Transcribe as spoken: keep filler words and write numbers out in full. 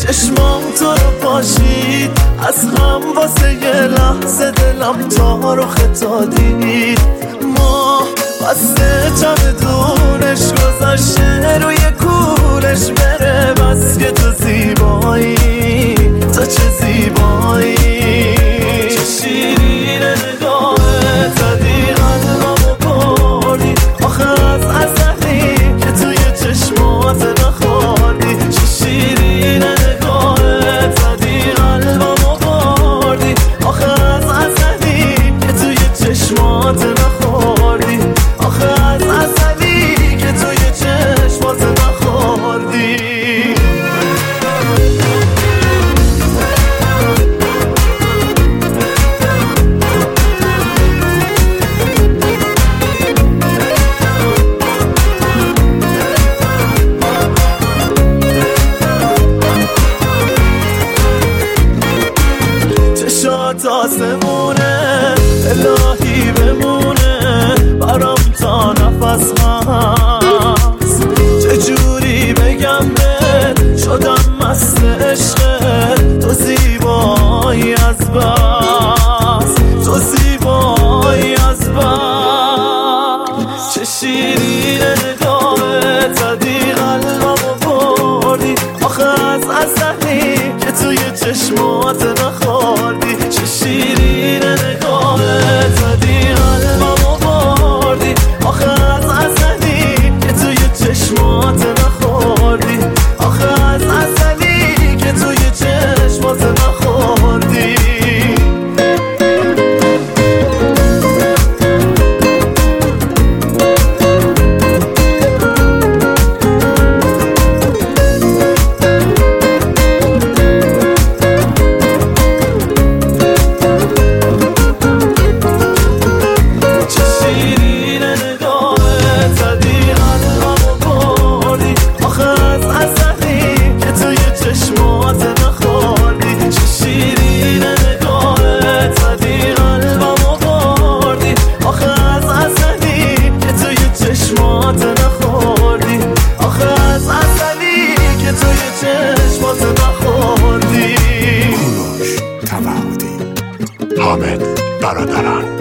چشمام تو رو پاشید، از هم واسه یه لحظه دلم تار و خطا دید. ما بسته چمدونش گذاشته روی کولش بره، بس که تو زیبایی، تو چه زیبایی. چه شیرینه نگاهت، زدی قلبمو بردی، آخه از عسلی که توی چشمات نخوردی. چه شیرینه نگاهت، زدی قلبمو بردی، آخه از عسلی که توی چشمات نخوردی، آخه از عسلی که توی چشمات نخوردی. چشات آسمونه، الهی بمونه برام تا نفس هست. چجوری بگم بهت شدم مست عشقت، تو زیبایی از بس، تو زیبایی از بس. چه شیرینه نگاهت، زدی قلبمو بردی، آخه از عسلی که توی چشمات نخوردی. چه شیرینه نگاهت، زدی قلبمو بردی، آخه از عسلی که توی چشمات نخوردی، آخه از عسلی که توی چشمات نخوردی. کوروش توحیدی، حامد برادران.